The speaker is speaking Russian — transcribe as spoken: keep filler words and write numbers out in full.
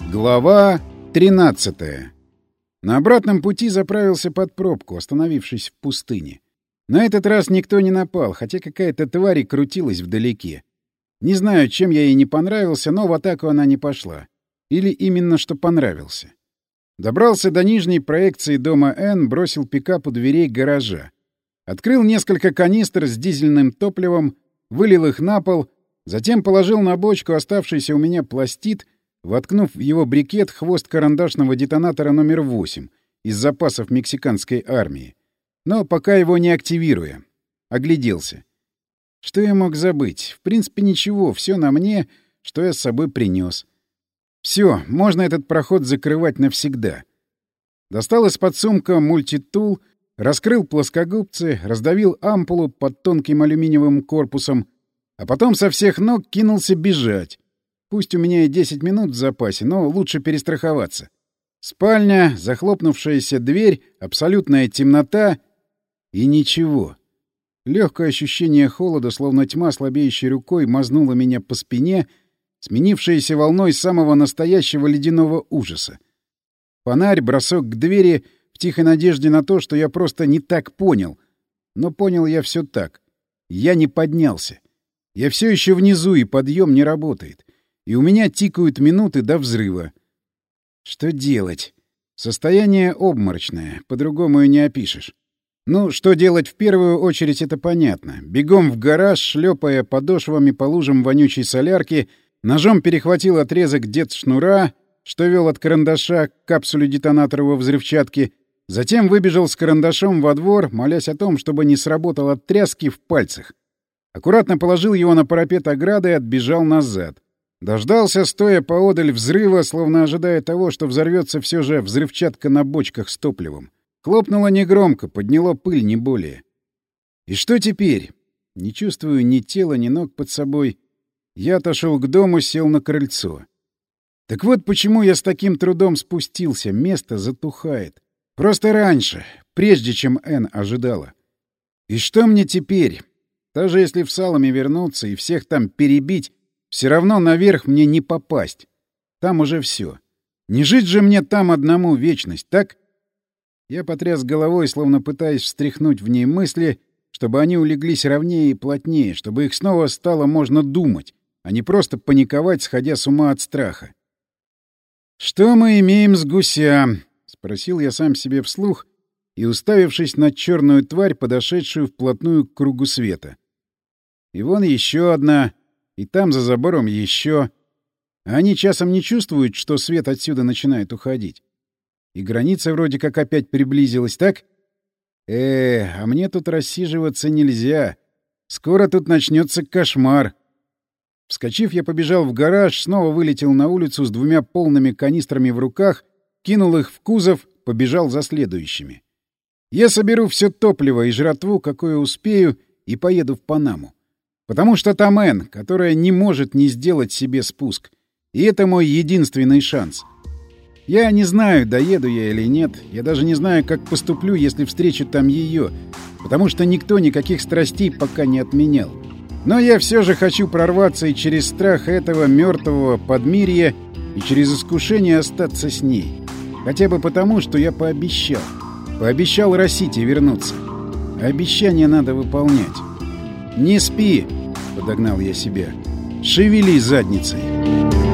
Глава тринадцатая. На обратном пути заправился под пробку, остановившись в пустыне. На этот раз никто не напал, хотя какая-то тварь и крутилась вдалеке. Не знаю, чем я ей не понравился, но в атаку она не пошла. Или именно что понравился. Добрался до нижней проекции дома Н, бросил пикап у дверей гаража. Открыл несколько канистр с дизельным топливом, вылил их на пол, затем положил на бочку оставшийся у меня пластид, воткнув в его брикет хвост карандашного детонатора номер восемь из запасов мексиканской армии. Но пока его не активируя. Огляделся. Что я мог забыть? В принципе, ничего. Все на мне, что я с собой принес. Все, можно этот проход закрывать навсегда. Достал из-под сумка мультитул, раскрыл плоскогубцы, раздавил ампулу под тонким алюминиевым корпусом, а потом со всех ног кинулся бежать. Пусть у меня и десять минут в запасе, но лучше перестраховаться. Спальня, захлопнувшаяся дверь, абсолютная темнота и ничего. Легкое ощущение холода, словно тьма слабеющей рукой, мазнуло меня по спине, сменившееся волной самого настоящего ледяного ужаса. Фонарь, бросок к двери в тихой надежде на то, что я просто не так понял. Но понял я все так. Я не поднялся. Я все еще внизу, и подъем не работает. И у меня тикают минуты до взрыва. Что делать? Состояние обморочное, по-другому и не опишешь. Ну, что делать в первую очередь, это понятно. Бегом в гараж, шлепая подошвами по лужам вонючей солярки, ножом перехватил отрезок дед-шнура, что вел от карандаша к капсуле детонатора во взрывчатке, затем выбежал с карандашом во двор, молясь о том, чтобы не сработал от тряски в пальцах. Аккуратно положил его на парапет ограды и отбежал назад. Дождался, стоя поодаль взрыва, словно ожидая того, что взорвется все же взрывчатка на бочках с топливом. Хлопнуло негромко, подняло пыль, не более. И что теперь? Не чувствую ни тела, ни ног под собой. Я отошел к дому, сел на крыльцо. Так вот почему я с таким трудом спустился. Место затухает. Просто раньше, прежде чем Н ожидала. И что мне теперь? Даже если в Саламе вернуться и всех там перебить, все равно наверх мне не попасть. Там уже все. Не жить же мне там одному вечность, так? Я потряс головой, словно пытаясь встряхнуть в ней мысли, чтобы они улеглись ровнее и плотнее, чтобы их снова стало можно думать, а не просто паниковать, сходя с ума от страха. «Что мы имеем с гуся?» — спросил я сам себе вслух и, уставившись на черную тварь, подошедшую вплотную к кругу света. И вон еще одна, и там за забором еще. А они часом не чувствуют, что свет отсюда начинает уходить. И граница вроде как опять приблизилась, так? Э, а мне тут рассиживаться нельзя. Скоро тут начнется кошмар. Вскочив, я побежал в гараж, снова вылетел на улицу с двумя полными канистрами в руках, кинул их в кузов, побежал за следующими. Я соберу все топливо и жратву, какое успею, и поеду в Панаму. Потому что там Н, которая не может не сделать себе спуск. И это мой единственный шанс. Я не знаю, доеду я или нет. Я даже не знаю, как поступлю, если встречу там ее, потому что никто никаких страстей пока не отменял. Но я все же хочу прорваться и через страх этого мертвого подмирья, и через искушение остаться с ней. Хотя бы потому, что я пообещал. Пообещал Росите вернуться. А обещание надо выполнять. «Не спи!» — подогнал я себя. «Шевели задницей!»